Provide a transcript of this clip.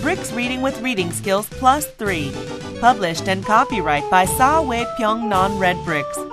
Bricks Reading with Reading Skills Plus 3. Published and copyright by Sa Wei Pyong Non Red Bricks.